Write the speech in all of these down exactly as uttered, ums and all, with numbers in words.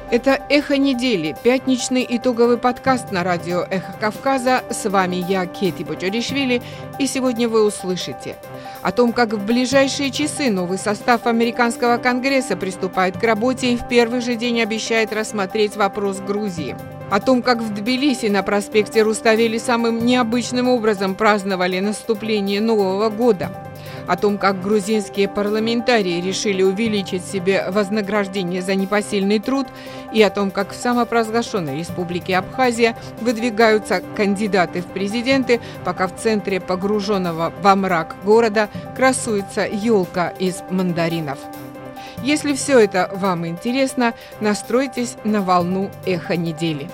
Это «Эхо недели», пятничный итоговый подкаст на радио «Эхо Кавказа». С вами я, Кети Боджоришвили, и сегодня вы услышите о том, как в ближайшие часы новый состав американского Конгресса приступает к работе и в первый же день обещает рассмотреть вопрос Грузии. О том, как в Тбилиси на проспекте Руставели самым необычным образом праздновали наступление Нового года. О том, как грузинские парламентарии решили увеличить себе вознаграждение за непосильный труд, и о том, как в самопровозглашенной республике Абхазия выдвигаются кандидаты в президенты, пока в центре погруженного во мрак города красуется елка из мандаринов. Если все это вам интересно, настройтесь на волну «Эхо недели».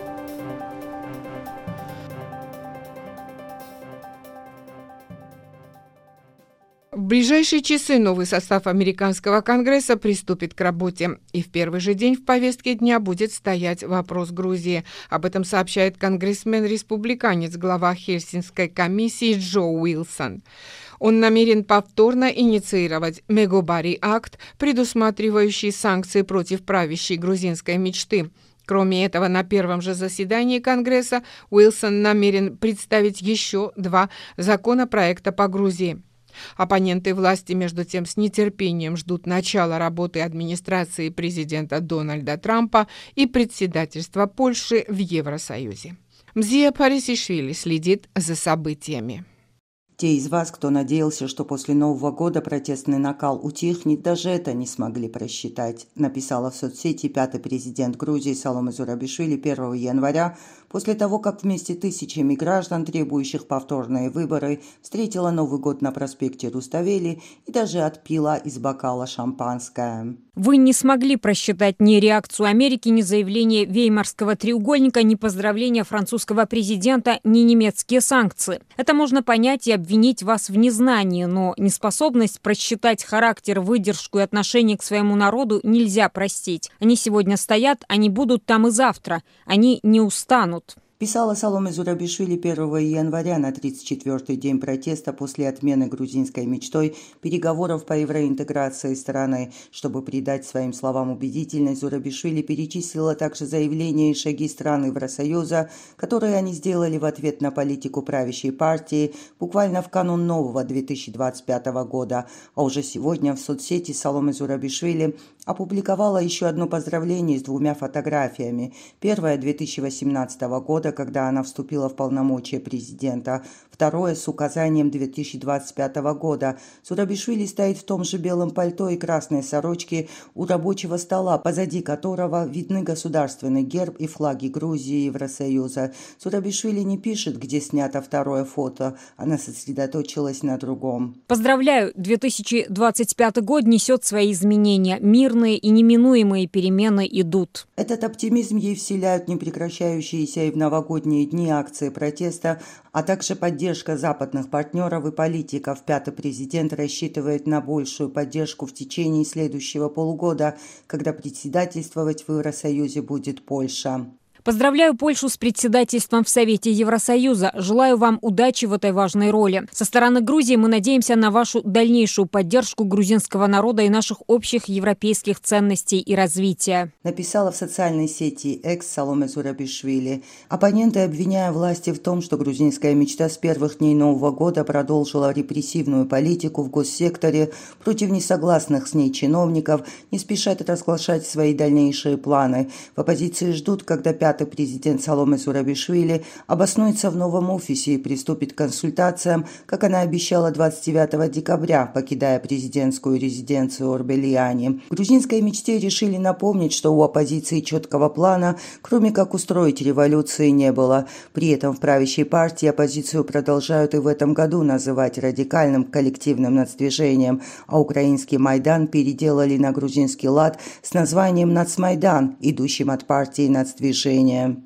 В ближайшие часы новый состав американского Конгресса приступит к работе, и в первый же день в повестке дня будет стоять вопрос Грузии. Об этом сообщает конгрессмен-республиканец, глава Хельсинкской комиссии Джо Уилсон. Он намерен повторно инициировать Мегобари-акт, предусматривающий санкции против правящей грузинской мечты. Кроме этого, на первом же заседании Конгресса Уилсон намерен представить еще два законопроекта по Грузии. Оппоненты власти, между тем, с нетерпением ждут начала работы администрации президента Дональда Трампа и председательства Польши в Евросоюзе. Мзия Парисишвили следит за событиями. Те из вас, кто надеялся, что после Нового года протестный накал утихнет, даже это не смогли просчитать, написала в соцсети пятый президент Грузии Саломе Зурабишвили первого января, после того, как вместе с тысячами граждан, требующих повторные выборы, встретила Новый год на проспекте Руставели и даже отпила из бокала шампанское. Вы не смогли просчитать ни реакцию Америки, ни заявление Веймарского треугольника, ни поздравления французского президента, ни немецкие санкции. Это можно понять и обвинить вас в незнании, но неспособность просчитать характер, выдержку и отношение к своему народу нельзя простить. Они сегодня стоят, они будут там и завтра. Они не устанут. Писала Саломе Зурабишвили первого января на тридцать четвёртый день протеста после отмены грузинской мечтой переговоров по евроинтеграции страны. Чтобы придать своим словам убедительность, Зурабишвили перечислила также заявления и шаги стран Евросоюза, которые они сделали в ответ на политику правящей партии буквально в канун нового две тысячи двадцать пятого года. А уже сегодня в соцсети Саломе Зурабишвили опубликовала еще одно поздравление с двумя фотографиями. Первое две тысячи восемнадцатого года, когда она вступила в полномочия президента. Второе с указанием две тысячи двадцать пятого года. Зурабишвили стоит в том же белом пальто и красной сорочке у рабочего стола, позади которого видны государственный герб и флаги Грузии и Евросоюза. Зурабишвили не пишет, где снято второе фото. Она сосредоточилась на другом. Поздравляю, две тысячи двадцать пятый год несет свои изменения. Мирные и неминуемые перемены идут. Этот оптимизм ей вселяют непрекращающиеся и в новогодние дни акции протеста, а также поддержка западных партнеров и политиков. Пятый президент рассчитывает на большую поддержку в течение следующего полугода, когда председательствовать в Евросоюзе будет Польша. Поздравляю Польшу с председательством в Совете Евросоюза. Желаю вам удачи в этой важной роли. Со стороны Грузии мы надеемся на вашу дальнейшую поддержку грузинского народа и наших общих европейских ценностей и развития. Написала в социальной сети экс Саломе Зурабишвили. Оппоненты, обвиняя власти в том, что грузинская мечта с первых дней Нового года продолжила репрессивную политику в госсекторе против несогласных с ней чиновников, не спешат разглашать свои дальнейшие планы. В оппозиции ждут, когда пятый президент Саломе Зурабишвили обоснуется в новом офисе и приступит к консультациям, как она обещала двадцать девятого декабря, покидая президентскую резиденцию Орбелиани. Грузинской мечте решили напомнить, что у оппозиции четкого плана, кроме как устроить революции, не было. При этом в правящей партии оппозицию продолжают и в этом году называть радикальным коллективным нацдвижением, а украинский Майдан переделали на грузинский лад с названием «Нацмайдан», идущим от партии нацдвижения.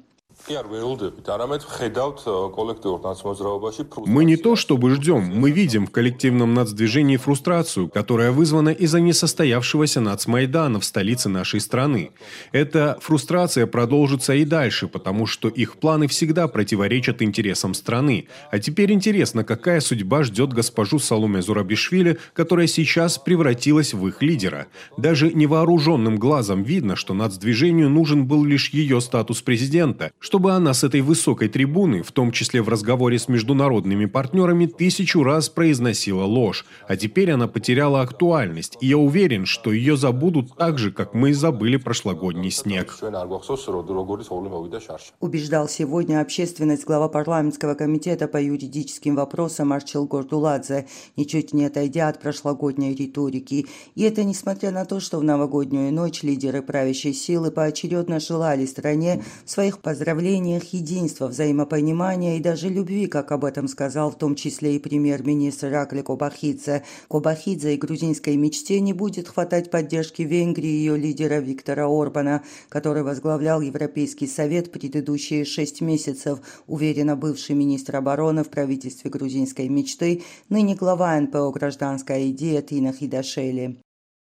Мы не то чтобы ждем, мы видим в коллективном нацдвижении фрустрацию, которая вызвана из-за несостоявшегося нацмайдана в столице нашей страны. Эта фрустрация продолжится и дальше, потому что их планы всегда противоречат интересам страны. А теперь интересно, какая судьба ждет госпожу Саломе Зурабишвили, которая сейчас превратилась в их лидера. Даже невооруженным глазом видно, что нацдвижению нужен был лишь ее статус президента, чтобы она с этой высокой трибуны, в том числе в разговоре с международными партнерами, тысячу раз произносила ложь. А теперь она потеряла актуальность, и я уверен, что ее забудут так же, как мы забыли прошлогодний снег. Убеждал сегодня общественность глава парламентского комитета по юридическим вопросам Арчил Гордуладзе, ничуть не отойдя от прошлогодней риторики. И это несмотря на то, что в новогоднюю ночь лидеры правящей силы поочередно желали стране в своих поздравлениях единства, взаимопонимания и даже любви, как об этом сказал в том числе и премьер-министр Иракли Кобахидзе. Кобахидзе и грузинской мечте не будет хватать поддержки Венгрии и ее лидера Виктора Орбана, который возглавлял Европейский совет предыдущие шесть месяцев, уверенно бывший министр обороны в правительстве грузинской мечты, ныне глава эн пэ о «Гражданская идея» Тина Хидашели.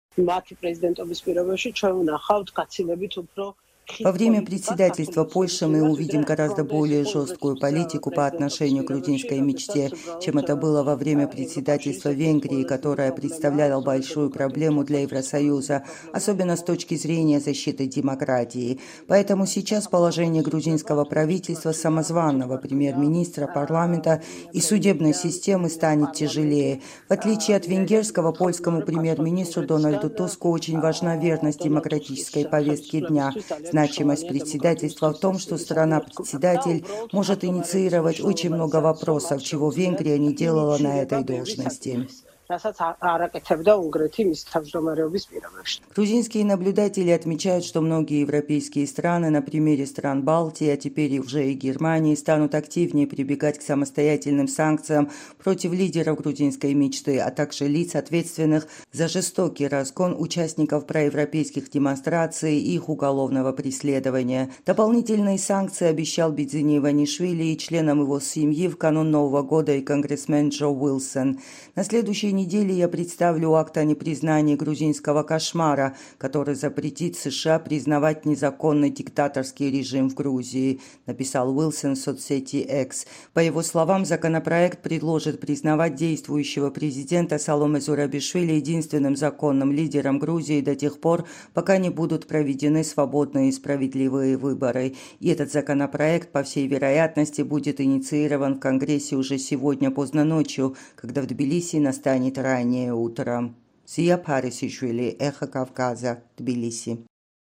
Во время председательства Польши мы увидим гораздо более жесткую политику по отношению к грузинской мечте, чем это было во время председательства Венгрии, которая представляла большую проблему для Евросоюза, особенно с точки зрения защиты демократии. Поэтому сейчас положение грузинского правительства, самозванного премьер-министра, парламента и судебной системы станет тяжелее. В отличие от венгерского, польскому премьер-министру Дональду Туску очень важна верность демократической повестке дня. Значимость председательства в том, что страна-председатель может инициировать очень много вопросов, чего Венгрия не делала на этой должности. Грузинские наблюдатели отмечают, что многие европейские страны на примере стран Балтии, а теперь уже и Германии, станут активнее прибегать к самостоятельным санкциям против лидеров грузинской мечты, а также лиц, ответственных за жестокий разгон участников проевропейских демонстраций и их уголовного преследования. Дополнительные санкции обещал Бидзини Иванишвили и членам его семьи в канун Нового года и конгрессмен Джо Уилсон. На следующей неделе я представлю акт о непризнании грузинского кошмара, который запретит США признавать незаконный диктаторский режим в Грузии, написал Уилсон в соцсети X. По его словам, законопроект предложит признавать действующего президента Саломе Зурабишвили единственным законным лидером Грузии до тех пор, пока не будут проведены свободные и справедливые выборы. И этот законопроект, по всей вероятности, будет инициирован в Конгрессе уже сегодня поздно ночью, когда в Тбилиси настанет раннее утро. Зия Парисишвили, Эхо Кавказа, Тбилиси.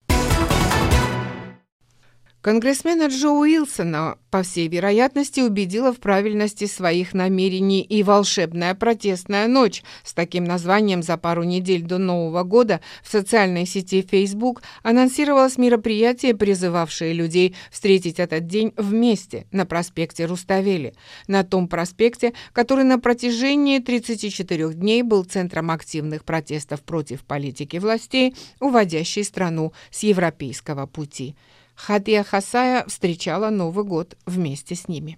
Конгрессмена Джо Уилсона, по всей вероятности, убедила в правильности своих намерений и волшебная протестная ночь с таким названием за пару недель до Нового года в социальной сети Facebook анонсировалось мероприятие, призывавшее людей встретить этот день вместе на проспекте Руставели, на том проспекте, который на протяжении тридцати четырёх дней был центром активных протестов против политики властей, уводящей страну с европейского пути. Хатия Хасая встречала Новый год вместе с ними.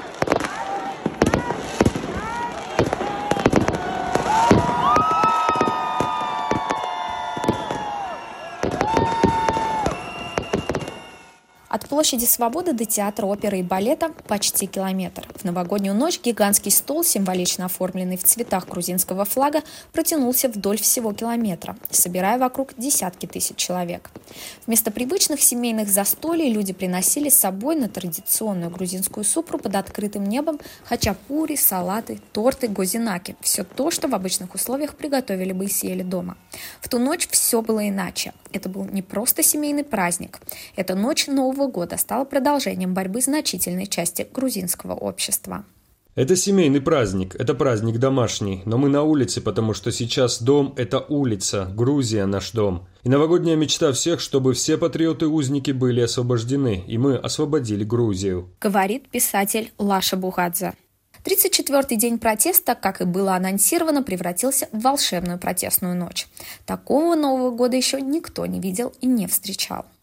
От площади Свободы до театра оперы и балета почти километр. В новогоднюю ночь гигантский стол, символично оформленный в цветах грузинского флага, протянулся вдоль всего километра, собирая вокруг десятки тысяч человек. Вместо привычных семейных застолий люди приносили с собой на традиционную грузинскую супру под открытым небом хачапури, салаты, торты, гозинаки. Все то, что в обычных условиях приготовили бы и съели дома. В ту ночь все было иначе. Это был не просто семейный праздник. Эта ночь Нового года стала продолжением борьбы значительной части грузинского общества. Это семейный праздник, это праздник домашний, но мы на улице, потому что сейчас дом – это улица, Грузия – наш дом. И новогодняя мечта всех, чтобы все патриоты-узники были освобождены, и мы освободили Грузию. Говорит писатель Лаша Бугадзе. тридцать четвёртый день протеста, как и было анонсировано, превратился в волшебную протестную ночь. Такого Нового года еще никто не видел и не встречал.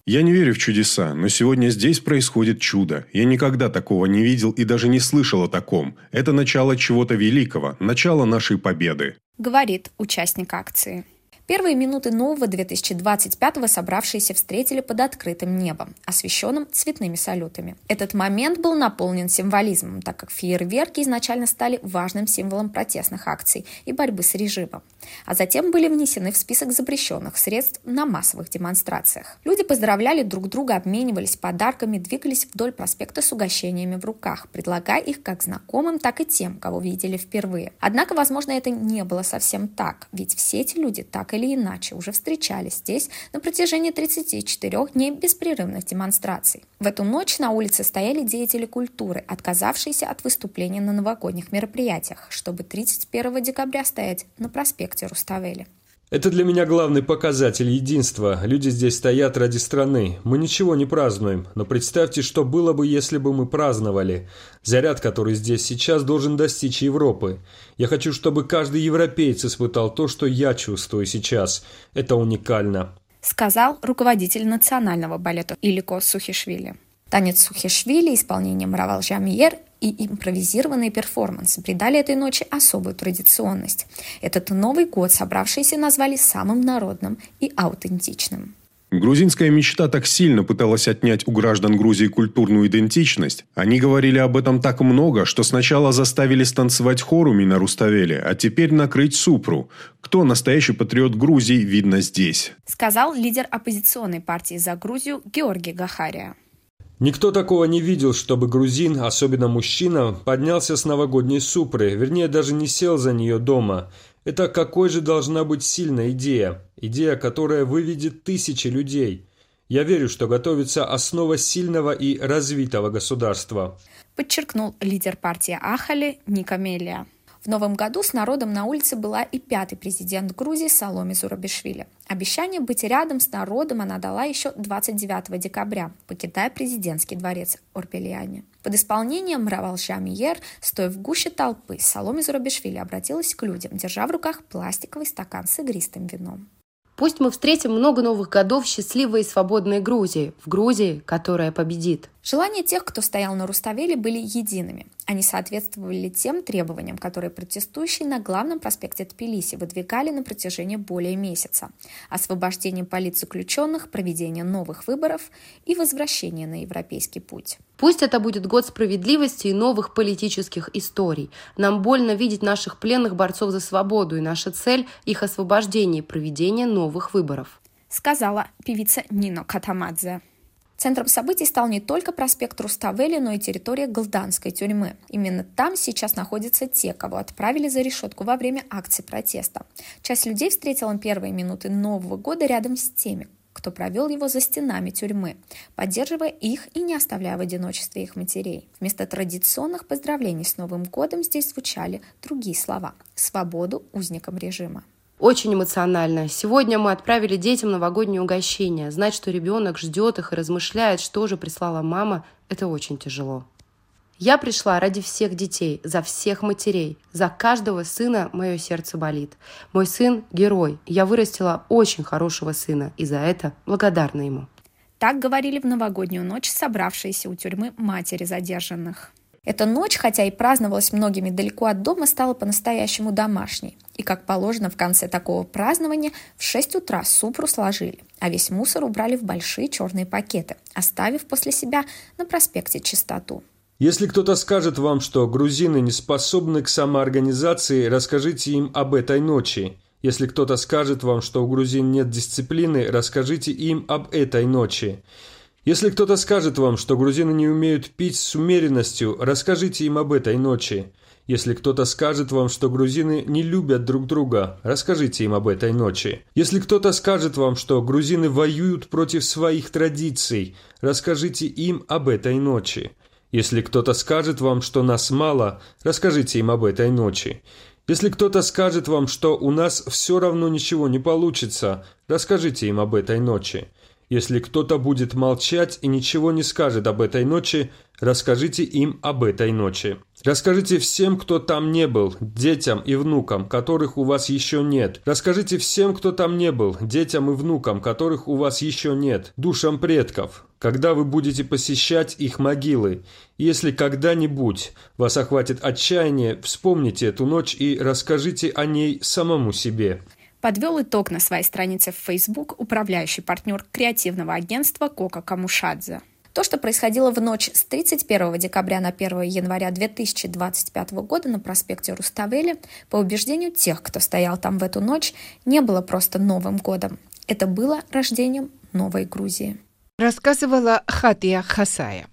Я не верю в чудеса, но сегодня здесь происходит чудо. Я никогда такого не видел и даже не слышал о таком. Это начало чего-то великого, начало нашей победы», — говорит участник акции. Первые минуты нового две тысячи двадцать пятого собравшиеся встретили под открытым небом, освещенным цветными салютами. Этот момент был наполнен символизмом, так как фейерверки изначально стали важным символом протестных акций и борьбы с режимом, а затем были внесены в список запрещенных средств на массовых демонстрациях. Люди поздравляли друг друга, обменивались подарками, двигались вдоль проспекта с угощениями в руках, предлагая их как знакомым, так и тем, кого видели впервые. Однако, возможно, это не было совсем так, ведь все эти люди так или иначе уже встречались здесь на протяжении тридцати четырёх дней беспрерывных демонстраций. В эту ночь на улице стояли деятели культуры, отказавшиеся от выступления на новогодних мероприятиях, чтобы тридцать первого декабря стоять на проспекте Руставели. Это для меня главный показатель единства. Люди здесь стоят ради страны. Мы ничего не празднуем, но представьте, что было бы, если бы мы праздновали. Заряд, который здесь сейчас, должен достичь Европы. Я хочу, чтобы каждый европеец испытал то, что я чувствую сейчас. Это уникально», — сказал руководитель национального балета Илико Сухишвили. Танец Сухишвили, исполнение Мравал Жамиер и импровизированные перформансы придали этой ночи особую традиционность. Этот Новый год собравшиеся назвали самым народным и аутентичным. Грузинская мечта так сильно пыталась отнять у граждан Грузии культурную идентичность. Они говорили об этом так много, что сначала заставили станцевать хоруми на Руставеле, а теперь накрыть супру. Кто настоящий патриот Грузии, видно здесь, — сказал лидер оппозиционной партии «За Грузию» Георгий Гахария. Никто такого не видел, чтобы грузин, особенно мужчина, поднялся с новогодней супры, вернее, даже не сел за нее дома. Это какой же должна быть сильная идея? Идея, которая выведет тысячи людей. Я верю, что готовится основа сильного и развитого государства», — подчеркнул лидер партии Ахали Ника Мелия. В новом году с народом на улице была и пятый президент Грузии Саломе Зурабишвили. Обещание быть рядом с народом она дала еще двадцать девятого декабря, покидая президентский дворец Орбелиане. Под исполнением Мравал Жамиер, стоя в гуще толпы, Саломе Зурабишвили обратилась к людям, держа в руках пластиковый стакан с игристым вином. «Пусть мы встретим много новых годов в счастливой и свободной Грузии, в Грузии, которая победит». Желания тех, кто стоял на Руставеле, были едиными. Они соответствовали тем требованиям, которые протестующие на главном проспекте Тбилиси выдвигали на протяжении более месяца. Освобождение политзаключенных, проведение новых выборов и возвращение на европейский путь. Пусть это будет год справедливости и новых политических историй. Нам больно видеть наших пленных борцов за свободу, и наша цель – их освобождение и проведение новых выборов, — сказала певица Нино Катамадзе. Центром событий стал не только проспект Руставели, но и территория Галданской тюрьмы. Именно там сейчас находятся те, кого отправили за решетку во время акции протеста. Часть людей встретила первые минуты Нового года рядом с теми, кто провел его за стенами тюрьмы, поддерживая их и не оставляя в одиночестве их матерей. Вместо традиционных поздравлений с Новым годом здесь звучали другие слова – «Свободу узникам режима». Очень эмоционально. Сегодня мы отправили детям новогоднее угощение. Знать, что ребенок ждет их и размышляет, что же прислала мама, это очень тяжело. Я пришла ради всех детей, за всех матерей. За каждого сына мое сердце болит. Мой сын – герой. Я вырастила очень хорошего сына, и за это благодарна ему. Так говорили в новогоднюю ночь собравшиеся у тюрьмы матери задержанных. Эта ночь, хотя и праздновалась многими далеко от дома, стала по-настоящему домашней. И, как положено в конце такого празднования, в шесть утра супру сложили, а весь мусор убрали в большие черные пакеты, оставив после себя на проспекте чистоту. Если кто-то скажет вам, что грузины не способны к самоорганизации, расскажите им об этой ночи. Если кто-то скажет вам, что у грузин нет дисциплины, расскажите им об этой ночи. Если кто-то скажет вам, что грузины не умеют пить с умеренностью, расскажите им об этой ночи. Если кто-то скажет вам, что грузины не любят друг друга, расскажите им об этой ночи. Если кто-то скажет вам, что грузины воюют против своих традиций, расскажите им об этой ночи. Если кто-то скажет вам, что нас мало, расскажите им об этой ночи. Если кто-то скажет вам, что у нас все равно ничего не получится, расскажите им об этой ночи. Если кто-то будет молчать и ничего не скажет об этой ночи, расскажите им об этой ночи. Расскажите всем, кто там не был, детям и внукам, которых у вас еще нет. Расскажите всем, кто там не был, детям и внукам, которых у вас еще нет, душам предков, когда вы будете посещать их могилы. Если когда-нибудь вас охватит отчаяние, вспомните эту ночь и расскажите о ней самому себе. Подвел итог на своей странице в Facebook управляющий партнер креативного агентства Кока Камушадзе. То, что происходило в ночь с тридцать первого декабря на первое января две тысячи двадцать пятого года на проспекте Руставели, по убеждению тех, кто стоял там в эту ночь, не было просто Новым годом. Это было рождением новой Грузии. Рассказывала Хатия Хасая.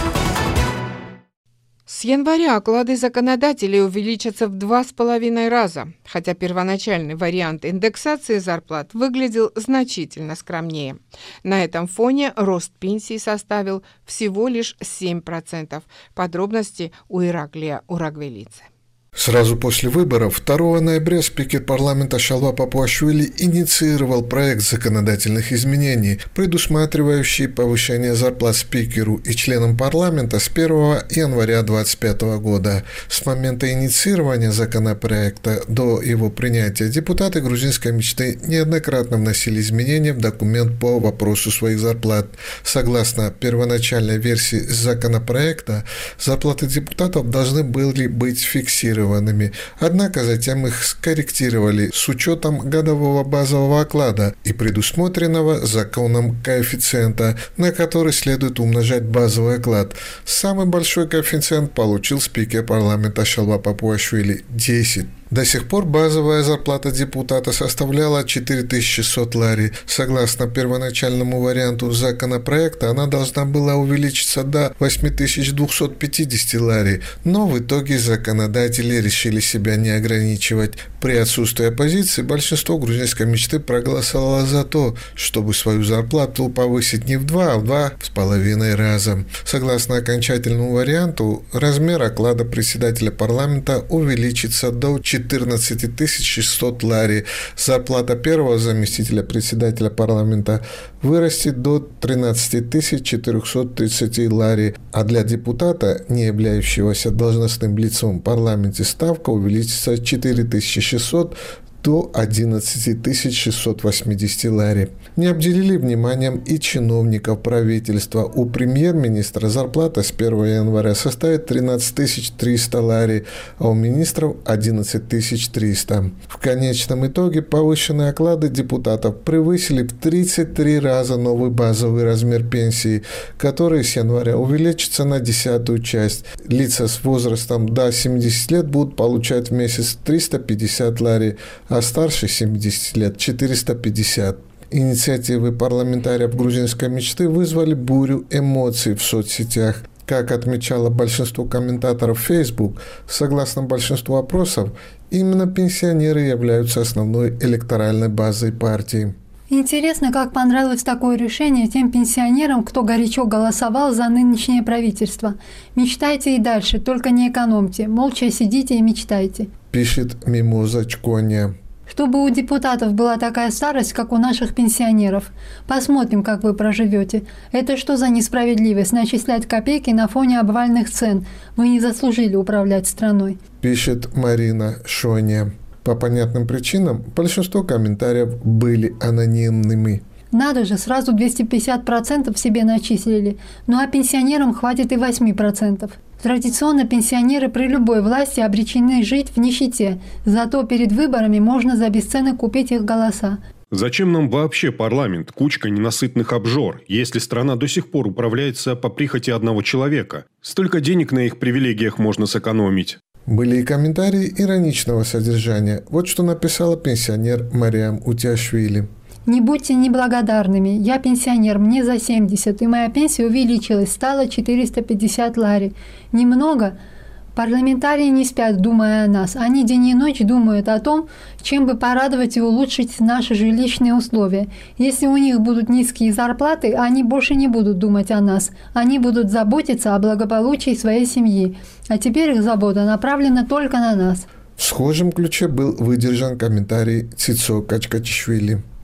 С января оклады законодателей увеличатся в два с половиной раза, хотя первоначальный вариант индексации зарплат выглядел значительно скромнее. На этом фоне рост пенсий составил всего лишь семь процентов. Подробности у Ираклия Урагвелидзе. Сразу после выборов второго ноября спикер парламента Шалва Папуашвили инициировал проект законодательных изменений, предусматривающий повышение зарплат спикеру и членам парламента с первого января две тысячи двадцать пятого года. С момента инициирования законопроекта до его принятия депутаты грузинской мечты неоднократно вносили изменения в документ по вопросу своих зарплат. Согласно первоначальной версии законопроекта, зарплаты депутатов должны были быть фиксированы. Однако затем их скорректировали с учетом годового базового оклада и предусмотренного законом коэффициента, на который следует умножать базовый оклад. Самый большой коэффициент получил спикер парламента Шалва Папуашвили – десять. До сих пор базовая зарплата депутата составляла четыре тысячи шестьсот лари. Согласно первоначальному варианту законопроекта, она должна была увеличиться до восемь тысяч двести пятьдесят лари, но в итоге законодатели решили себя не ограничивать. При отсутствии оппозиции большинство грузинской мечты проголосовало за то, чтобы свою зарплату повысить не в два, а в два с половиной раза. Согласно окончательному варианту, размер оклада председателя парламента увеличится до четырнадцать тысяч шестьсот лари. Зарплата первого заместителя председателя парламента вырастет до тринадцать тысяч четыреста тридцать лари, а для депутата, не являющегося должностным лицом в парламенте, ставка увеличится с четыре тысячи шестисот до одиннадцать тысяч шестьсот восемьдесят лари. Не обделили вниманием и чиновников правительства. У премьер-министра зарплата с первого января составит тринадцать тысяч триста лари, а у министров одиннадцать тысяч триста. В конечном итоге повышенные оклады депутатов превысили в тридцать три раза новый базовый размер пенсии, который с января увеличится на десятую часть. Лица с возрастом до семидесяти лет будут получать в месяц триста пятьдесят лари, а старше семидесяти лет – четыреста пятьдесят. Инициативы парламентариев грузинской мечты вызвали бурю эмоций в соцсетях. Как отмечало большинство комментаторов в Facebook, согласно большинству опросов, именно пенсионеры являются основной электоральной базой партии. Интересно, как понравилось такое решение тем пенсионерам, кто горячо голосовал за нынешнее правительство. Мечтайте и дальше, только не экономьте, молча сидите и мечтайте. Пишет Мимоза Чконя. Чтобы у депутатов была такая старость, как у наших пенсионеров. Посмотрим, как вы проживете. Это что за несправедливость начислять копейки на фоне обвальных цен? Вы не заслужили управлять страной. Пишет Марина Шоня. По понятным причинам большинство комментариев были анонимными. Надо же, сразу двести пятьдесят процентов себе начислили. Ну а пенсионерам хватит и восемь процентов. Традиционно пенсионеры при любой власти обречены жить в нищете. Зато перед выборами можно за бесценок купить их голоса. Зачем нам вообще парламент, кучка ненасытных обжор, если страна до сих пор управляется по прихоти одного человека? Столько денег на их привилегиях можно сэкономить. Были и комментарии ироничного содержания. Вот что написала пенсионер Мариам Утяшвили. Не будьте неблагодарными. Я пенсионер, мне за семьдесят, и моя пенсия увеличилась, стала четыреста пятьдесят лари. Немного. Парламентарии не спят, думая о нас. Они день и ночь думают о том, чем бы порадовать и улучшить наши жилищные условия. Если у них будут низкие зарплаты, они больше не будут думать о нас. Они будут заботиться о благополучии своей семьи. А теперь их забота направлена только на нас. В схожем ключе был выдержан комментарий Цицо Качкачишвили.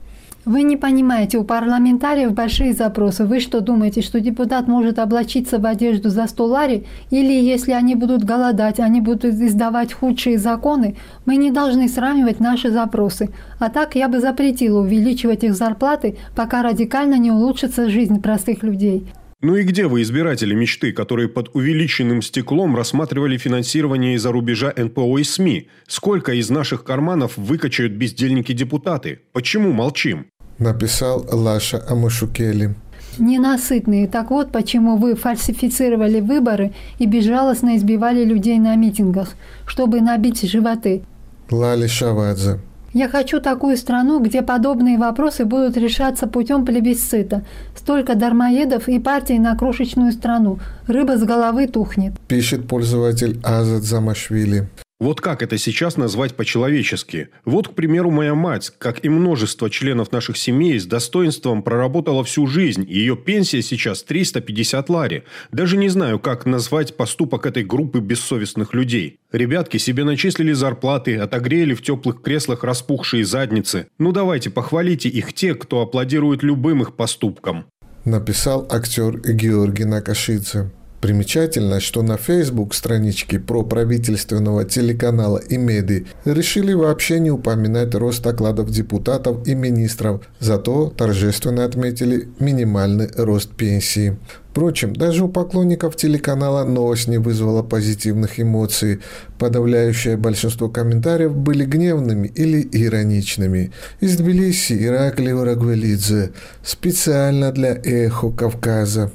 Вы не понимаете, у парламентариев большие запросы. Вы что думаете, что депутат может облачиться в одежду за сто лари? Или если они будут голодать, они будут издавать худшие законы? Мы не должны сравнивать наши запросы. А так я бы запретила увеличивать их зарплаты, пока радикально не улучшится жизнь простых людей. Ну и где вы, избиратели мечты, которые под увеличенным стеклом рассматривали финансирование из-за рубежа эн пэ о и СМИ? Сколько из наших карманов выкачают бездельники-депутаты? Почему молчим? Написал Лаша Амушукели. Ненасытные. Так вот, почему вы фальсифицировали выборы и безжалостно избивали людей на митингах, чтобы набить животы. Лали Шавадзе. Я хочу такую страну, где подобные вопросы будут решаться путем плебисцита. Столько дармоедов и партий на крошечную страну. Рыба с головы тухнет. Пишет пользователь Азат Замашвили. Вот как это сейчас назвать по-человечески? Вот, к примеру, моя мать, как и множество членов наших семей, с достоинством проработала всю жизнь. И ее пенсия сейчас триста пятьдесят лари. Даже не знаю, как назвать поступок этой группы бессовестных людей. Ребятки себе начислили зарплаты, отогрели в теплых креслах распухшие задницы. Ну давайте, похвалите их те, кто аплодирует любым их поступкам. Написал актер Георгий Накашидзе. Примечательно, что на Facebook страничке проправительственного телеканала Имеди решили вообще не упоминать рост окладов депутатов и министров, зато торжественно отметили минимальный рост пенсии. Впрочем, даже у поклонников телеканала новость не вызвала позитивных эмоций. Подавляющее большинство комментариев были гневными или ироничными. Из Тбилиси Ираклий Урагвелидзе. Специально для «Эхо Кавказа».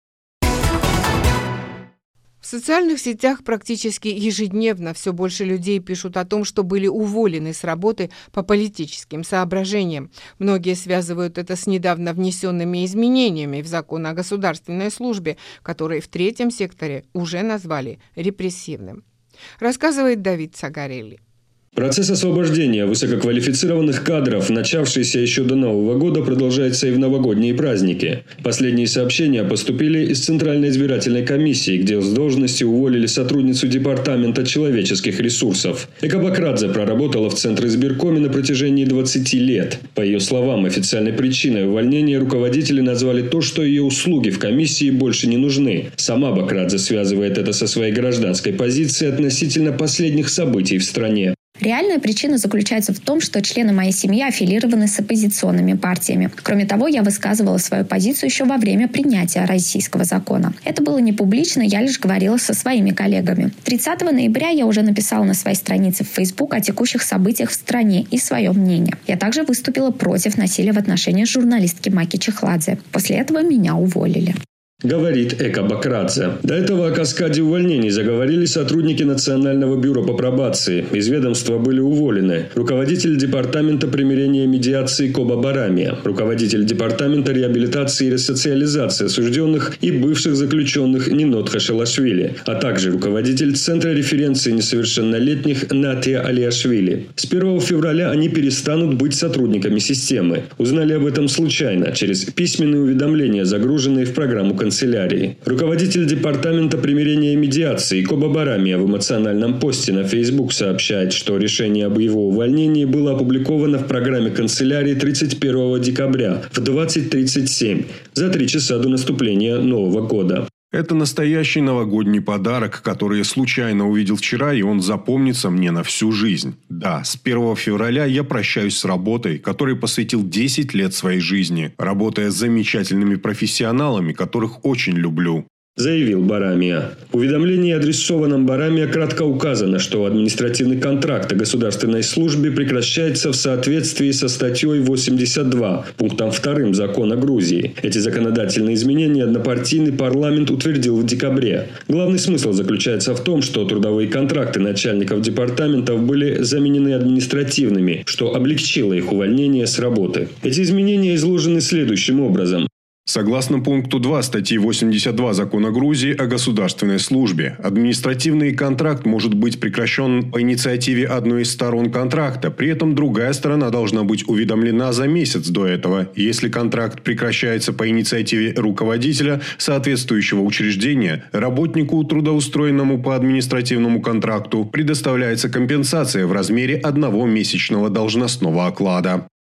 В социальных сетях практически ежедневно все больше людей пишут о том, что были уволены с работы по политическим соображениям. Многие связывают это с недавно внесенными изменениями в закон о государственной службе, который в третьем секторе уже назвали репрессивным. Рассказывает Давид Сагарелли. Процесс освобождения высококвалифицированных кадров, начавшийся еще до Нового года, продолжается и в новогодние праздники. Последние сообщения поступили из Центральной избирательной комиссии, где с должности уволили сотрудницу Департамента человеческих ресурсов. Эка Бакрадзе проработала в Центризбиркоме на протяжении двадцати лет. По ее словам, официальной причиной увольнения руководители назвали то, что ее услуги в комиссии больше не нужны. Сама Бакрадзе связывает это со своей гражданской позицией относительно последних событий в стране. Реальная причина заключается в том, что члены моей семьи аффилированы с оппозиционными партиями. Кроме того, я высказывала свою позицию еще во время принятия российского закона. Это было не публично, я лишь говорила со своими коллегами. тридцатого ноября я уже написала на своей странице в Facebook о текущих событиях в стране и свое мнение. Я также выступила против насилия в отношении журналистки Маки Чехладзе. После этого меня уволили. Говорит Эка Бакрадзе. До этого о каскаде увольнений заговорили сотрудники Национального бюро по пробации. Из ведомства были уволены руководитель Департамента примирения и медиации Коба Барамия, руководитель Департамента реабилитации и ресоциализации осужденных и бывших заключенных Нинот Хашилашвили, а также руководитель Центра референции несовершеннолетних Натия Алиашвили. С первого февраля они перестанут быть сотрудниками системы. Узнали об этом случайно, через письменные уведомления, загруженные в программу канцелярии. канцелярии. Руководитель Департамента примирения и медиации Коба Барамия в эмоциональном посте на Facebook сообщает, что решение об его увольнении было опубликовано в программе канцелярии тридцать первого декабря в двадцать тридцать семь, за три часа до наступления Нового года. Это настоящий новогодний подарок, который я случайно увидел вчера, и он запомнится мне на всю жизнь. Да, с первого февраля я прощаюсь с работой, которой посвятил десять лет своей жизни, работая с замечательными профессионалами, которых очень люблю. Заявил Барамия. В уведомлении, адресованном Барамия, кратко указано, что административный контракт о государственной службе прекращается в соответствии со статьей восемьдесят два, пунктом вторым закона Грузии. Эти законодательные изменения однопартийный парламент утвердил в декабре. Главный смысл заключается в том, что трудовые контракты начальников департаментов были заменены административными, что облегчило их увольнение с работы. Эти изменения изложены следующим образом. Согласно пункту два статьи восемьдесят два закона Грузии о государственной службе, административный контракт может быть прекращен по инициативе одной из сторон контракта. При этом другая сторона должна быть уведомлена за месяц до этого. Если контракт прекращается по инициативе руководителя соответствующего учреждения, работнику, трудоустроенному по административному контракту, предоставляется компенсация в размере одного месячного должностного оклада.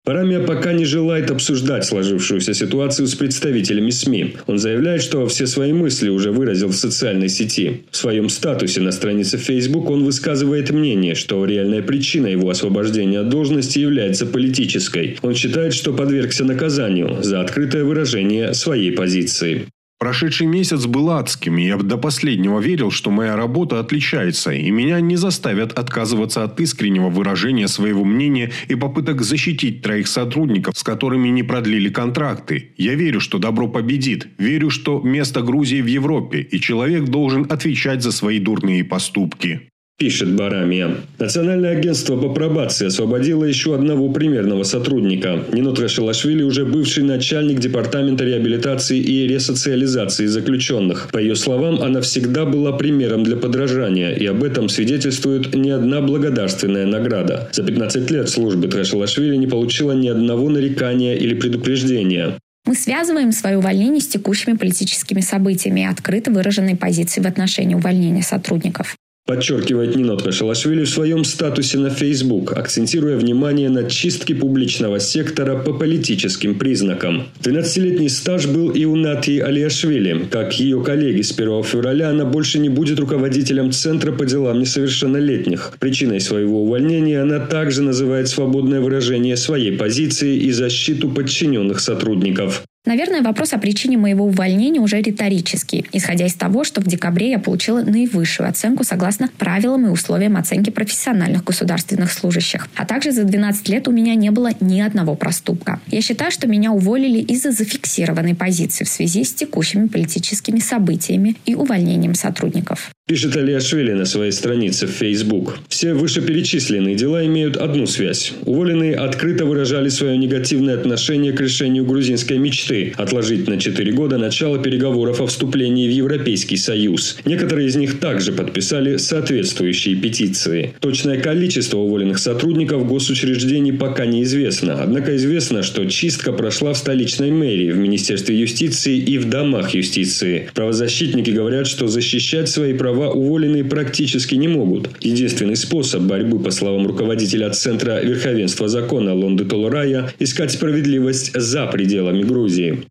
Барамия пока не желает обсуждать сложившуюся ситуацию с представителями СМИ. Он заявляет, что все свои мысли уже выразил в социальной сети. В своем статусе на странице Facebook он высказывает мнение, что реальная причина его освобождения от должности является политической. Он считает, что подвергся наказанию за открытое выражение своей позиции. Прошедший месяц был адским, и я до последнего верил, что моя работа отличается, и меня не заставят отказываться от искреннего выражения своего мнения и попыток защитить троих сотрудников, с которыми не продлили контракты. Я верю, что добро победит, верю, что место Грузии в Европе, и человек должен отвечать за свои дурные поступки. Пишет Барамия. Национальное агентство по пробации освободило еще одного примерного сотрудника. Нинот Рашилашвили уже бывший начальник департамента реабилитации и ресоциализации заключенных. По ее словам, она всегда была примером для подражания, и об этом свидетельствует не одна благодарственная награда. За пятнадцать лет службы Рашилашвили не получила ни одного нарекания или предупреждения. Мы связываем свое увольнение с текущими политическими событиями и открыто выраженной позицией в отношении увольнения сотрудников. Подчеркивает Нинот Рашилашвили в своем статусе на Facebook, акцентируя внимание на чистке публичного сектора по политическим признакам. двенадцатилетний стаж был и у Натьи Алиашвили. Как ее коллеги, с первого февраля она больше не будет руководителем Центра по делам несовершеннолетних. Причиной своего увольнения она также называет свободное выражение своей позиции и защиту подчиненных сотрудников. Наверное, вопрос о причине моего увольнения уже риторический, исходя из того, что в декабре я получила наивысшую оценку согласно правилам и условиям оценки профессиональных государственных служащих. А также за двенадцать лет у меня не было ни одного проступка. Я считаю, что меня уволили из-за зафиксированной позиции в связи с текущими политическими событиями и увольнением сотрудников. Пишет Алиашвили на своей странице в Facebook. Все вышеперечисленные дела имеют одну связь. Уволенные открыто выражали свое негативное отношение к решению грузинской мечты отложить на четыре года начало переговоров о вступлении в Европейский Союз. Некоторые из них также подписали соответствующие петиции. Точное количество уволенных сотрудников госучреждений пока неизвестно. Однако известно, что чистка прошла в столичной мэрии, в Министерстве юстиции и в домах юстиции. Правозащитники говорят, что защищать свои права уволенные практически не могут. Единственный способ борьбы, по словам руководителя Центра верховенства закона Лонды Толорая, искать справедливость за пределами Грузии.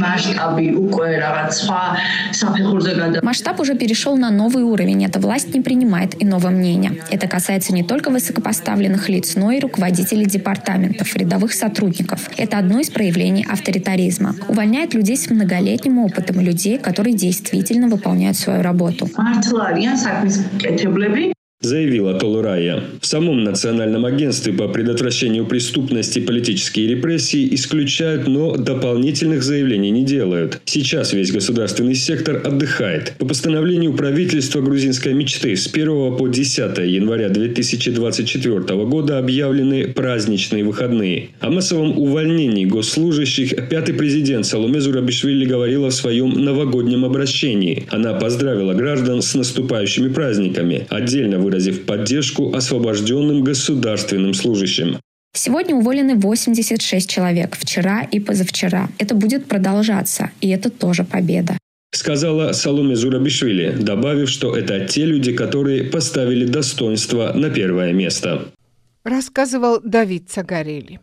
Масштаб уже перешел на новый уровень. Эта власть не принимает иного мнения. Это касается не только высокопоставленных лиц, но и руководителей департаментов, рядовых сотрудников. Это одно из проявлений авторитаризма. Увольняет людей с многолетним опытом, людей, которые действительно выполняют свою работу. Заявила Толорая. В самом Национальном агентстве по предотвращению преступности и политические репрессии исключают, но дополнительных заявлений не делают. Сейчас весь государственный сектор отдыхает. По постановлению правительства грузинской мечты с первого по десятое января две тысячи двадцать четвёртого года объявлены праздничные выходные. О массовом увольнении госслужащих пятый президент Саломе Зурабишвили говорила в своем новогоднем обращении. Она поздравила граждан с наступающими праздниками, отдельно выразив выразив поддержку освобожденным государственным служащим. Сегодня уволены восемьдесят шесть человек, вчера и позавчера. Это будет продолжаться, и это тоже победа. Сказала Саломе Зурабишвили, добавив, что это те люди, которые поставили достоинство на первое место. Рассказывал Давид Цагарели.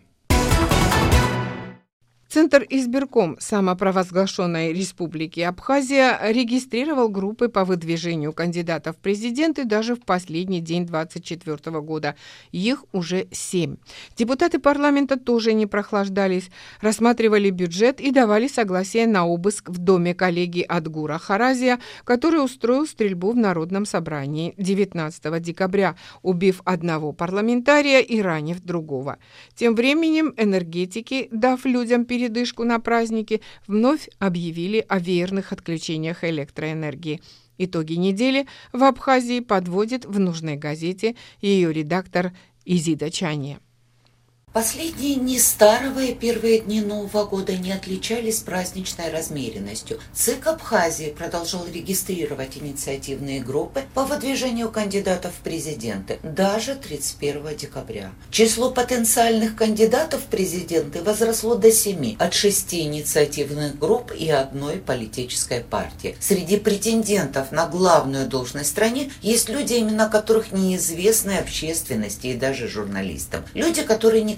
Центр избирком самопровозглашенной Республики Абхазия регистрировал группы по выдвижению кандидатов в президенты даже в последний день двадцать четвёртого года. Их уже семь. Депутаты парламента тоже не прохлаждались, рассматривали бюджет и давали согласие на обыск в доме коллеги Адгура Харазия, который устроил стрельбу в Народном собрании девятнадцатого декабря, убив одного парламентария и ранив другого. Тем временем энергетики, дав людям передачу, передышку на праздники, вновь объявили о веерных отключениях электроэнергии. Итоги недели в Абхазии подводит в нужной газете ее редактор Изида Чане. Последние дни старого и первые дни Нового года не отличались праздничной размеренностью. ЦИК Абхазии продолжал регистрировать инициативные группы по выдвижению кандидатов в президенты даже тридцать первого декабря. Число потенциальных кандидатов в президенты возросло до семи, от шести инициативных групп и одной политической партии. Среди претендентов на главную должность в стране есть люди, имена которых неизвестны общественности и даже журналистам. Люди, которые никогда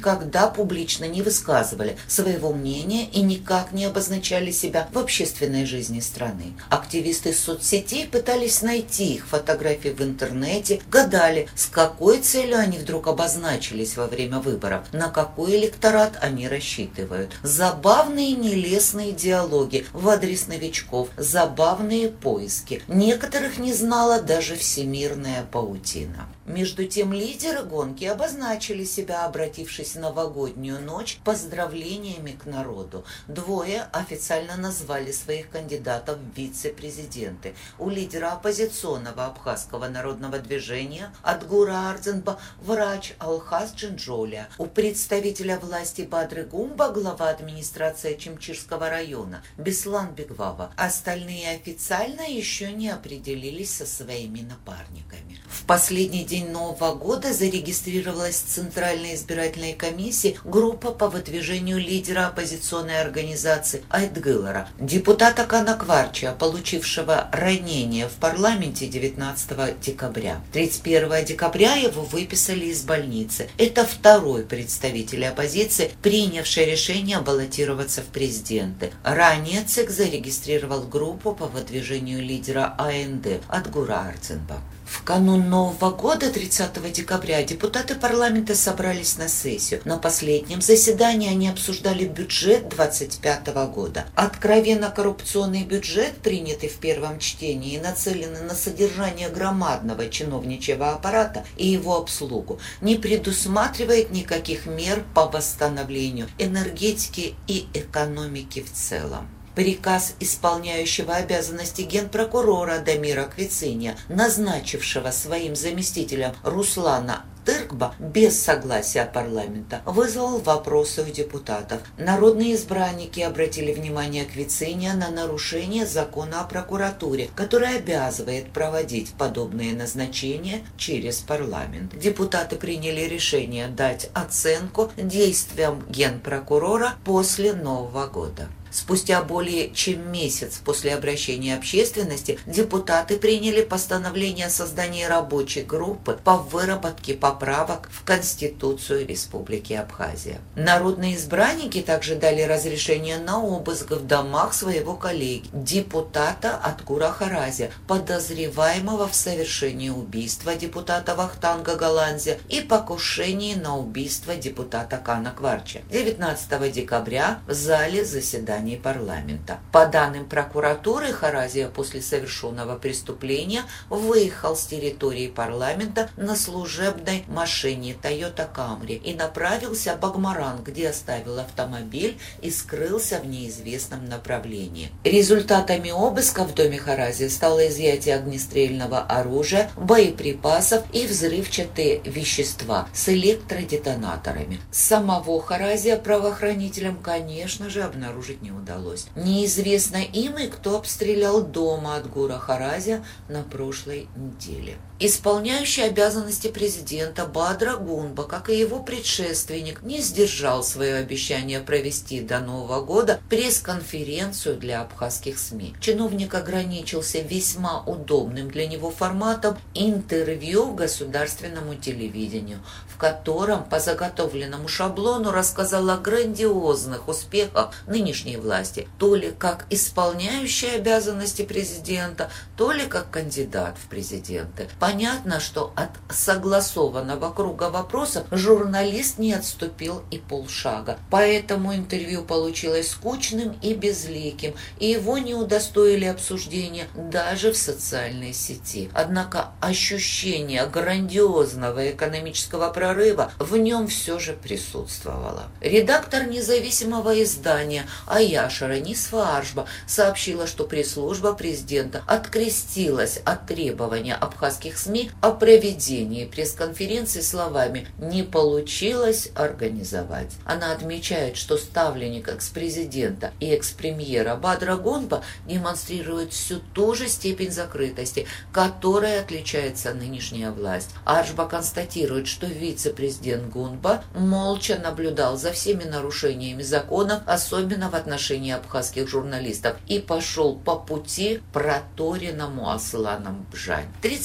никогда публично не высказывали своего мнения и никак не обозначали себя в общественной жизни страны. Активисты соцсетей пытались найти их фотографии в интернете, гадали, с какой целью они вдруг обозначились во время выборов, на какой электорат они рассчитывают. Забавные нелестные диалоги в адрес новичков, забавные поиски. Некоторых не знала даже всемирная паутина. Между тем лидеры гонки обозначили себя, обратившись в новогоднюю ночь поздравлениями к народу. Двое официально назвали своих кандидатов в вице-президенты. У лидера оппозиционного абхазского народного движения Адгура Ардзенба врач Алхаз Джинджоля. У представителя власти Бадры Гумба глава администрации Чимчирского района Беслан Бегвава. Остальные официально еще не определились со своими напарниками. В последний день Нового года зарегистрировалась в Центральной избирательной комиссии группа по выдвижению лидера оппозиционной организации Айтгылара, депутата Канакварча, получившего ранение в парламенте девятнадцатого декабря. тридцать первого декабря его выписали из больницы. Это второй представитель оппозиции, принявший решение баллотироваться в президенты. Ранее ЦИК зарегистрировал группу по выдвижению лидера АНД Адгура Ардзенба. В канун Нового года, тридцатого декабря, депутаты парламента собрались на сессию. На последнем заседании они обсуждали бюджет двадцать пятого года. Откровенно коррупционный бюджет, принятый в первом чтении, нацеленный на содержание громадного чиновничьего аппарата и его обслугу, не предусматривает никаких мер по восстановлению энергетики и экономики в целом. Приказ исполняющего обязанности генпрокурора Дамира Квициня, назначившего своим заместителем Руслана Тыркба без согласия парламента, вызвал вопросы у депутатов. Народные избранники обратили внимание Квициня на нарушение закона о прокуратуре, который обязывает проводить подобные назначения через парламент. Депутаты приняли решение дать оценку действиям генпрокурора после Нового года. Спустя более чем месяц после обращения общественности депутаты приняли постановление о создании рабочей группы по выработке поправок в Конституцию Республики Абхазия. Народные избранники также дали разрешение на обыск в домах своего коллеги, депутата Адгура Харазия, подозреваемого в совершении убийства депутата Вахтанга Галанзия и покушении на убийство депутата Кана Кварча. девятнадцатого декабря в зале заседания парламента. По данным прокуратуры, Харазия после совершенного преступления выехал с территории парламента на служебной машине Toyota Camry и направился в Багмаран, где оставил автомобиль и скрылся в неизвестном направлении. Результатами обыска в доме Харазия стало изъятие огнестрельного оружия, боеприпасов и взрывчатые вещества с электродетонаторами. Самого Харазия правоохранителям, конечно же, обнаружить не удалось. Неизвестно им и кто обстрелял дома Адгура Харазия на прошлой неделе. Исполняющий обязанности президента Бадра Гунба, как и его предшественник, не сдержал свое обещание провести до Нового года пресс-конференцию для абхазских СМИ. Чиновник ограничился весьма удобным для него форматом интервью государственному телевидению, в котором по заготовленному шаблону рассказал о грандиозных успехах нынешней власти, то ли как исполняющий обязанности президента, то ли как кандидат в президенты. Понятно, что от согласованного круга вопросов журналист не отступил и полшага. Поэтому интервью получилось скучным и безликим, и его не удостоили обсуждения даже в социальной сети. Однако ощущение грандиозного экономического прорыва в нем все же присутствовало. Редактор независимого издания Аяшара Нисфа Аршба сообщила, что пресс-служба президента открестилась от требования абхазских СМИ о проведении пресс-конференции словами «не получилось организовать». Она отмечает, что ставленник экс-президента и экс-премьера Бадра Гунба демонстрирует всю ту же степень закрытости, которой отличается нынешняя власть. Аршба констатирует, что вице-президент Гунба молча наблюдал за всеми нарушениями законов, особенно в отношении абхазских журналистов, и пошел по пути проторенному Асланом Бжань. тридцать первого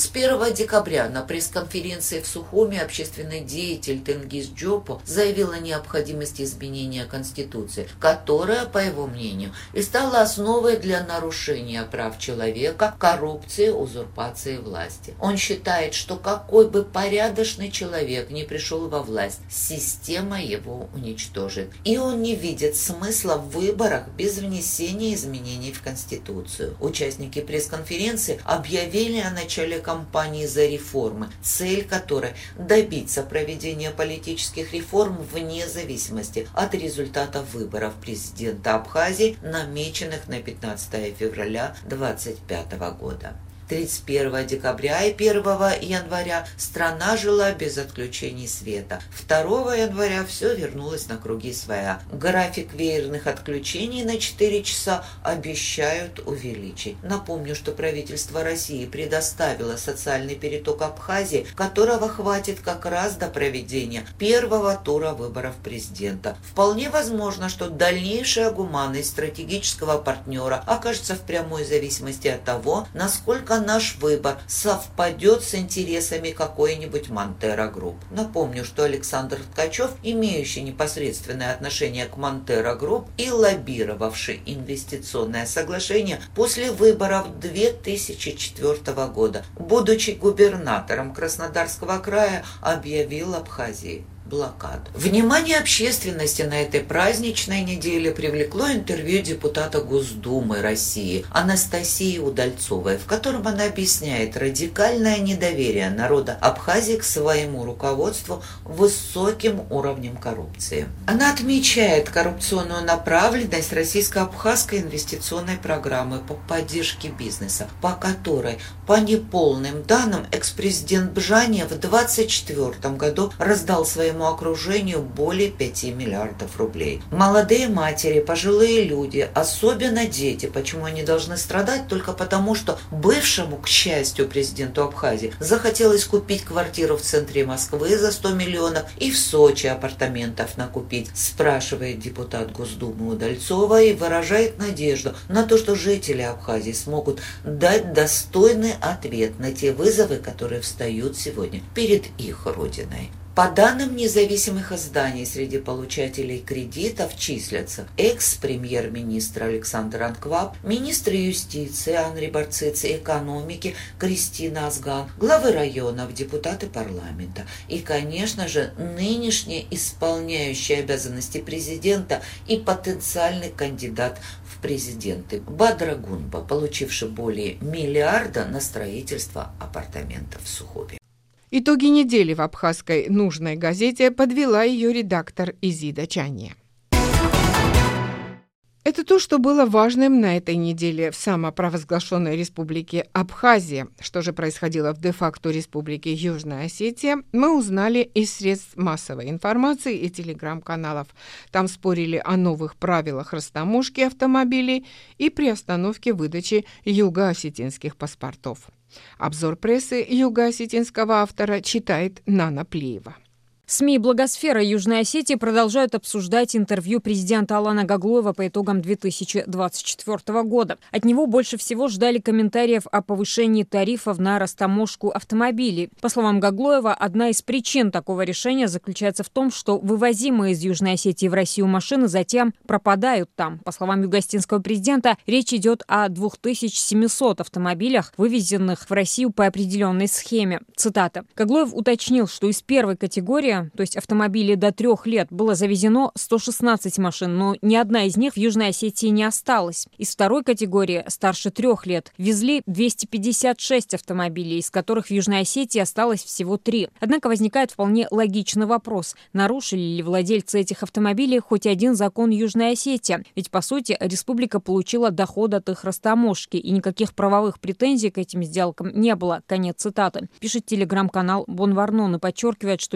пятого декабря на пресс-конференции в Сухуми общественный деятель Тенгиз Джопо заявил о необходимости изменения Конституции, которая, по его мнению, и стала основой для нарушения прав человека, коррупции, узурпации власти. Он считает, что какой бы порядочный человек не пришел во власть, система его уничтожит. И он не видит смысла в выборах без внесения изменений в Конституцию. Участники пресс-конференции объявили о начале кампании за реформы, цель которой – добиться проведения политических реформ вне зависимости от результатов выборов президента Абхазии, намеченных на пятнадцатое февраля две тысячи двадцать пятого года. тридцать первого декабря и первого января страна жила без отключений света. второго января все вернулось на круги своя. График веерных отключений на четыре часа обещают увеличить. Напомню, что правительство России предоставило социальный переток Абхазии, которого хватит как раз до проведения первого тура выборов президента. Вполне возможно, что дальнейшая гуманность стратегического партнера окажется в прямой зависимости от того, насколько наш выбор совпадет с интересами какой-нибудь Монтера Групп. Напомню, что Александр Ткачев, имеющий непосредственное отношение к Монтера Групп и лоббировавший инвестиционное соглашение после выборов две тысячи четвёртого года, будучи губернатором Краснодарского края, объявил Абхазии блокаду. Внимание общественности на этой праздничной неделе привлекло интервью депутата Госдумы России Анастасии Удальцовой, в котором она объясняет радикальное недоверие народа Абхазии к своему руководству высоким уровнем коррупции. Она отмечает коррупционную направленность российско-абхазской инвестиционной программы по поддержке бизнеса, по которой, по неполным данным, экс-президент Бжани в двадцать четвёртом году раздал своим окружению более пяти миллиардов рублей. Молодые матери, пожилые люди, особенно дети, почему они должны страдать только потому, что бывшему, к счастью, президенту Абхазии захотелось купить квартиру в центре Москвы за сто миллионов и в Сочи апартаментов накупить, спрашивает депутат Госдумы Удальцова и выражает надежду на то, что жители Абхазии смогут дать достойный ответ на те вызовы, которые встают сегодня перед их родиной. По данным независимых изданий, среди получателей кредитов числятся экс-премьер-министр Александр Анкваб, министры юстиции Анри Барциц и экономики Кристина Азган, главы районов, депутаты парламента и, конечно же, нынешний исполняющий обязанности президента и потенциальный кандидат в президенты Бадра Гунба, получивший более миллиарда на строительство апартаментов в Сухуми. Итоги недели в абхазской нужной газете подвела ее редактор Изида Чанье. Это то, что было важным на этой неделе в самопровозглашенной республике Абхазия. Что же происходило в де-факто республике Южная Осетия, мы узнали из средств массовой информации и телеграм-каналов. Там спорили о новых правилах растаможки автомобилей и приостановке выдачи юго-осетинских паспортов. Обзор прессы юго-осетинского автора читает Нана Плиева. СМИ «Благосфера» Южной Осетии продолжают обсуждать интервью президента Алана Гаглоева по итогам две тысячи двадцать четвёртого года. От него больше всего ждали комментариев о повышении тарифов на растаможку автомобилей. По словам Гаглоева, одна из причин такого решения заключается в том, что вывозимые из Южной Осетии в Россию машины затем пропадают там. По словам югоосетинского президента, речь идет о двух тысячах семисот автомобилях, вывезенных в Россию по определенной схеме. Цитата. Гаглоев уточнил, что из первой категории, то есть автомобили до трех лет, было завезено сто шестнадцать машин, но ни одна из них в Южной Осетии не осталась. Из второй категории, старше трех лет, везли двести пятьдесят шесть автомобилей, из которых в Южной Осетии осталось всего три. Однако возникает вполне логичный вопрос, нарушили ли владельцы этих автомобилей хоть один закон Южной Осетии? Ведь, по сути, республика получила доход от их растаможки, и никаких правовых претензий к этим сделкам не было. Конец цитаты. Пишет телеграм-канал Бонварнон и подчеркивает, что если автомобиль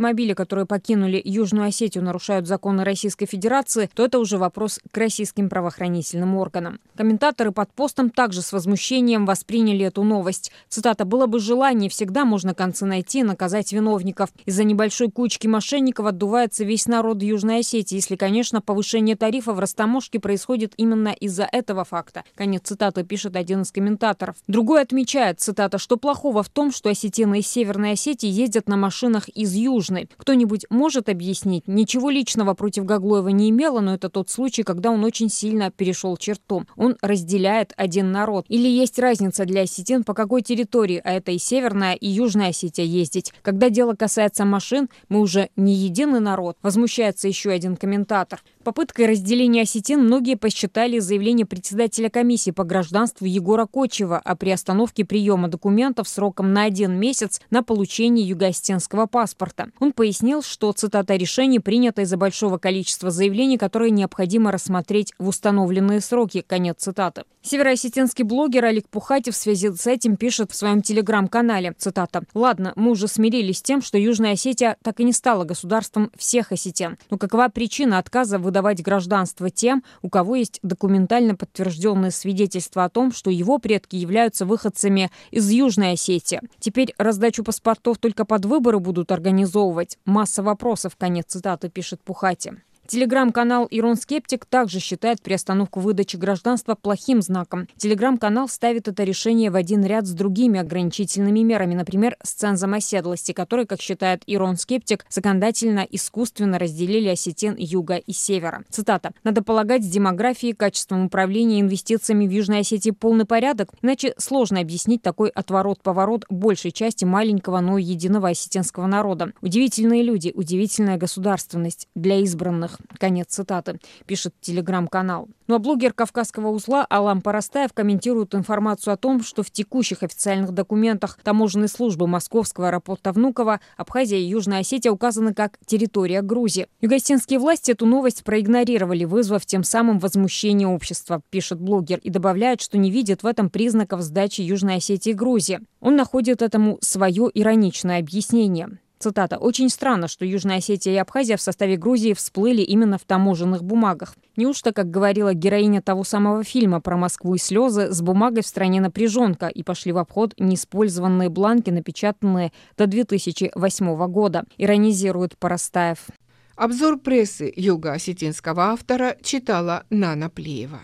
автомобили, которые покинули Южную Осетию, нарушают законы Российской Федерации, то это уже вопрос к российским правоохранительным органам. Комментаторы под постом также с возмущением восприняли эту новость. Цитата: «Было бы желание, всегда можно концы найти и наказать виновников. Из-за небольшой кучки мошенников отдувается весь народ Южной Осетии, если, конечно, повышение тарифа в растаможке происходит именно из-за этого факта». Конец цитаты, пишет один из комментаторов. Другой отмечает, цитата, что плохого в том, что осетины из Северной Осетии ездят на машинах из Южной. Кто-нибудь может объяснить? Ничего личного против Гаглоева не имела, но это тот случай, когда он очень сильно перешел черту. Он разделяет один народ. Или есть разница для осетин, по какой территории, а это и Северная, и Южная Осетия ездить. Когда дело касается машин, мы уже не единый народ. Возмущается еще один комментатор. Попыткой разделения осетин многие посчитали заявление председателя комиссии по гражданству Егора Кочева о приостановке приема документов сроком на один месяц на получение юго-осетинского паспорта. Он пояснил, что, цитата, «решение принято из-за большого количества заявлений, которые необходимо рассмотреть в установленные сроки». Конец цитаты. Североосетинский блогер Олег Пухатев в связи с этим пишет в своем телеграм-канале, цитата, «Ладно, мы уже смирились с тем, что Южная Осетия так и не стала государством всех осетин. Но какова причина отказа выдавать гражданство тем, у кого есть документально подтвержденные свидетельства о том, что его предки являются выходцами из Южной Осетии? Теперь раздачу паспортов только под выборы будут организовывать? Масса вопросов», конец цитаты, пишет Пухатев. Телеграм-канал «Ирон Скептик» также считает приостановку выдачи гражданства плохим знаком. Телеграм-канал ставит это решение в один ряд с другими ограничительными мерами, например, с цензом оседлости, который, как считает Ирон Скептик, законодательно искусственно разделили осетин юга и севера. Цитата: «Надо полагать, с демографией, качеством управления и инвестициями в Южной Осетии полный порядок, иначе сложно объяснить такой отворот-поворот большей части маленького, но единого осетинского народа. Удивительные люди, удивительная государственность для избранных». Конец цитаты, пишет телеграм-канал. Ну а блогер Кавказского узла Алам Парастаев комментирует информацию о том, что в текущих официальных документах таможенной службы Московского аэропорта Внуково Абхазия и Южная Осетия указаны как территория Грузии. Юго-осетинские власти эту новость проигнорировали, вызвав тем самым возмущение общества, пишет блогер, и добавляет, что не видит в этом признаков сдачи Южной Осетии Грузии. Он находит этому свое ироничное объяснение. Цитата: «Очень странно, что Южная Осетия и Абхазия в составе Грузии всплыли именно в таможенных бумагах. Неужто, как говорила героиня того самого фильма про Москву и слезы, с бумагой в стране напряженка и пошли в обход неиспользованные бланки, напечатанные до две тысячи восьмого года», иронизирует Парастаев. Обзор прессы юго-осетинского автора читала Нана Плеева.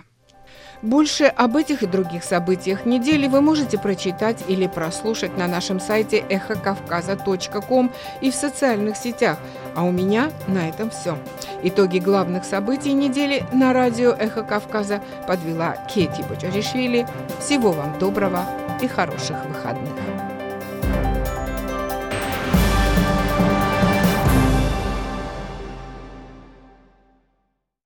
Больше об этих и других событиях недели вы можете прочитать или прослушать на нашем сайте эхо кавказа точка ком и в социальных сетях. А у меня на этом все. Итоги главных событий недели на радио «Эхо Кавказа» подвела Кети Бочаришвили. Всего вам доброго и хороших выходных.